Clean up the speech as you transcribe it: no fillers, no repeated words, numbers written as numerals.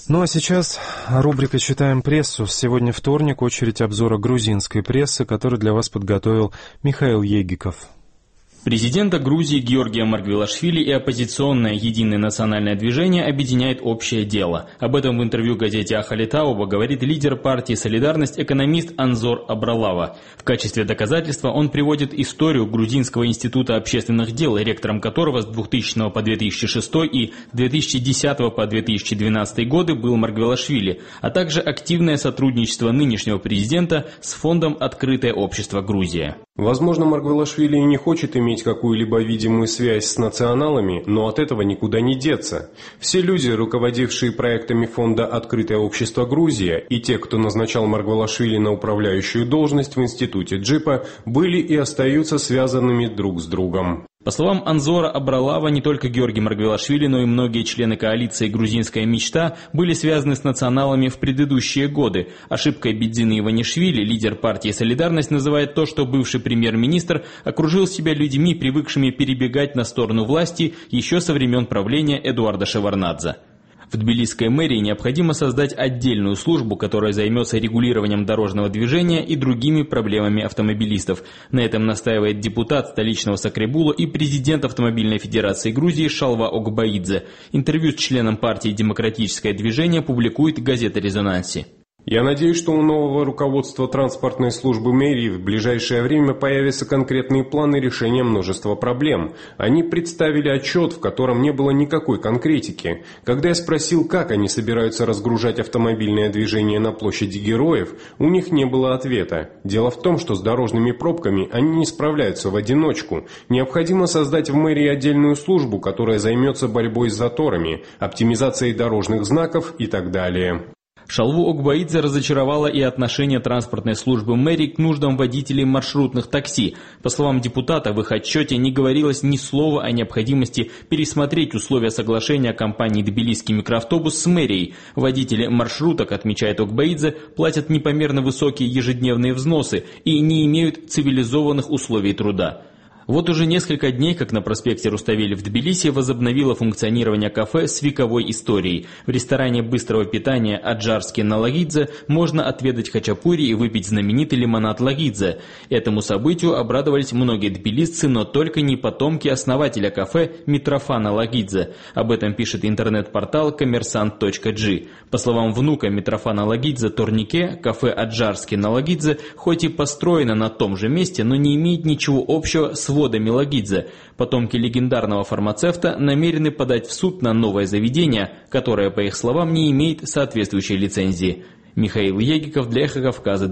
Ну а сейчас рубрика «Читаем прессу». Сегодня вторник, очередь обзора грузинской прессы, который для вас подготовил Михаил Егиков. Президента Грузии Георгия Маргвелашвили и оппозиционное «Единое национальное движение» объединяет общее дело. Об этом в интервью газете «Ахали Тауба» говорит лидер партии «Солидарность» экономист Анзор Абралава. В качестве доказательства он приводит историю Грузинского института общественных дел, ректором которого с 2000 по 2006 и с 2010 по 2012 годы был Маргвелашвили, а также активное сотрудничество нынешнего президента с фондом «Открытое общество Грузия». Возможно, Маргвелашвили и не хочет иметь какую-либо видимую связь с националами, но от этого никуда не деться. Все люди, руководившие проектами фонда «Открытое общество Грузия», и те, кто назначал Маргвелашвили на управляющую должность в институте Джипа, были и остаются связанными друг с другом. По словам Анзора Абралава, не только Георгий Маргвелашвили, но и многие члены коалиции «Грузинская мечта» были связаны с националами в предыдущие годы. Ошибкой Бедзины Иванишвили лидер партии «Солидарность» называет то, что бывший премьер-министр окружил себя людьми, привыкшими перебегать на сторону власти еще со времен правления Эдуарда Шеварднадзе. В Тбилисской мэрии необходимо создать отдельную службу, которая займется регулированием дорожного движения и другими проблемами автомобилистов. На этом настаивает депутат столичного Сакребула и президент Автомобильной федерации Грузии Шалва Огбаидзе. Интервью с членом партии «Демократическое движение» публикует газета «Резонанси». Я надеюсь, что у нового руководства транспортной службы мэрии в ближайшее время появятся конкретные планы решения множества проблем. Они представили отчет, в котором не было никакой конкретики. Когда я спросил, как они собираются разгружать автомобильное движение на площади Героев, у них не было ответа. Дело в том, что с дорожными пробками они не справляются в одиночку. Необходимо создать в мэрии отдельную службу, которая займется борьбой с заторами, оптимизацией дорожных знаков и так далее. Шалву Огбаидзе разочаровало и отношение транспортной службы мэрии к нуждам водителей маршрутных такси. По словам депутата, в их отчете не говорилось ни слова о необходимости пересмотреть условия соглашения компании «Тбилисский микроавтобус» с мэрией. Водители маршруток, отмечает Огбаидзе, платят непомерно высокие ежедневные взносы и не имеют цивилизованных условий труда. Вот уже несколько дней, как на проспекте Руставели в Тбилиси возобновило функционирование кафе с вековой историей. В ресторане быстрого питания «Аджарский на Лагидзе» можно отведать хачапури и выпить знаменитый лимонад Лагидзе. Этому событию обрадовались многие тбилисцы, но только не потомки основателя кафе Митрофана Лагидзе. Об этом пишет интернет-портал коммерсант.джи. По словам внука Митрофана Лагидзе Торнике, кафе «Аджарский на Лагидзе» хоть и построено на том же месте, но не имеет ничего общего с водами Лагидзе. Потомки легендарного фармацевта намерены подать в суд на новое заведение, которое, по их словам, не имеет соответствующей лицензии. Михаил Егиков для «Эхо Кавказа».